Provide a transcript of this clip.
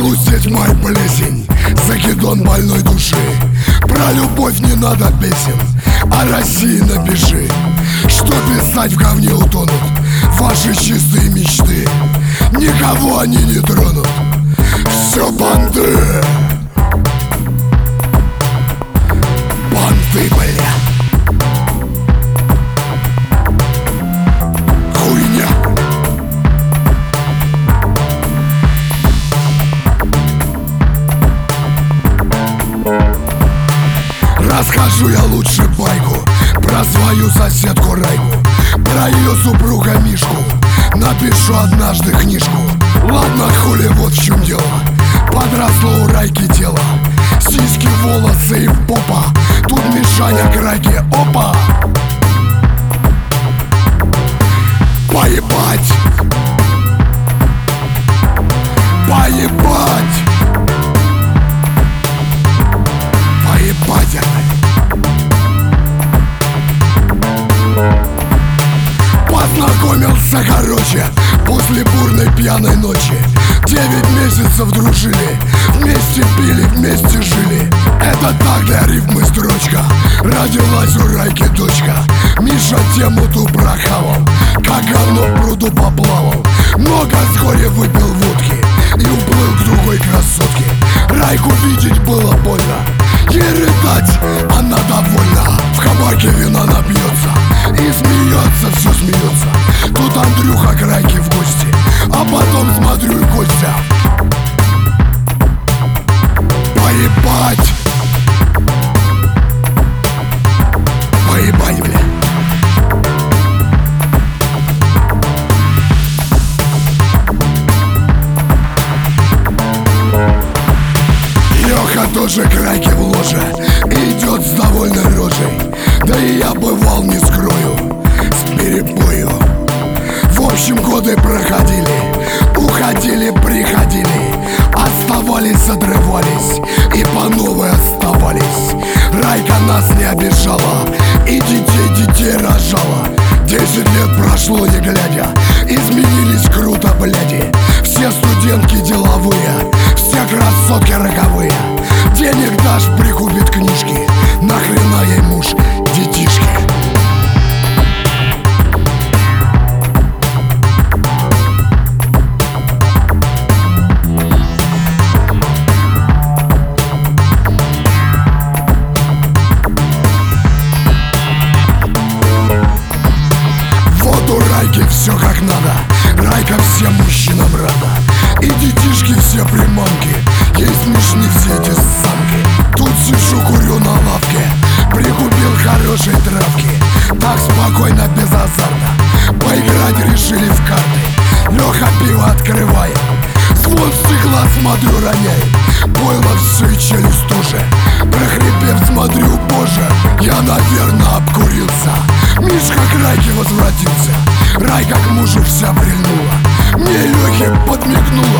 Полусеть май плесень, закидон больной души. Про любовь не надо песен, о России напиши. Что писать, в говне утонут ваши чистые мечты. Никого они не тронут, все банды. Банды, бля. Хуйня. Расскажу я лучше байку про свою соседку Райку, про ее супруга Мишку. Напишу однажды книжку. Ладно, хули, вот в чем дело. Подросло у Райки тело, сиськи, волосы и попа. Тут Мишаня к Райке, опа. Поебать. Поебать. Поебать. Познакомился, короче, после бурной пьяной ночи. 9 месяцев дружили, вместе пили, вместе жили. Это так для рифмы строчка. Родилась у Райки дочка. Миша тему ту прохавал, как говно в пруду поплавал. Много с горя выпил водки и уплыл к другой красотке. Райку видеть было больно, ей рыдать она довольна. В кабаке вина напьется и смеется, все смеется. Тут Андрюха к Райке в гости, а потом смотрю и Костя. Поебать. Поебать, бля. Леха тоже к Райке в ложе идет с довольной рожей. Да и я бывал, не скрою, с перебою. В общем, годы проходили, уходили, приходили, оставались, отрывались и по новой оставались. Райка нас не обижала и детей рожала. 10 лет прошло не глядя, изменились круто, бляди. Все студентки деловые, все красотки роковые. Денег дашь, прикупит книжки, нахрена ей муж, детишки. Все как надо, Райка всем мужчинам рада. И детишки все приманки, ей смешны все эти самки. Тут сижу, курю на лавке, прикупил хорошей травки. Так спокойно, безазарно, поиграть решили в карты. Леха пиво открывает, звон стекла, смотрю, роняет. Пойло все и челюсть тоже, прохрипев, смотрю, боже, я, наверное, обкурился. Мишка к Райке возвратился, Райка к мужу вся прильнула, мне Лехе подмигнула.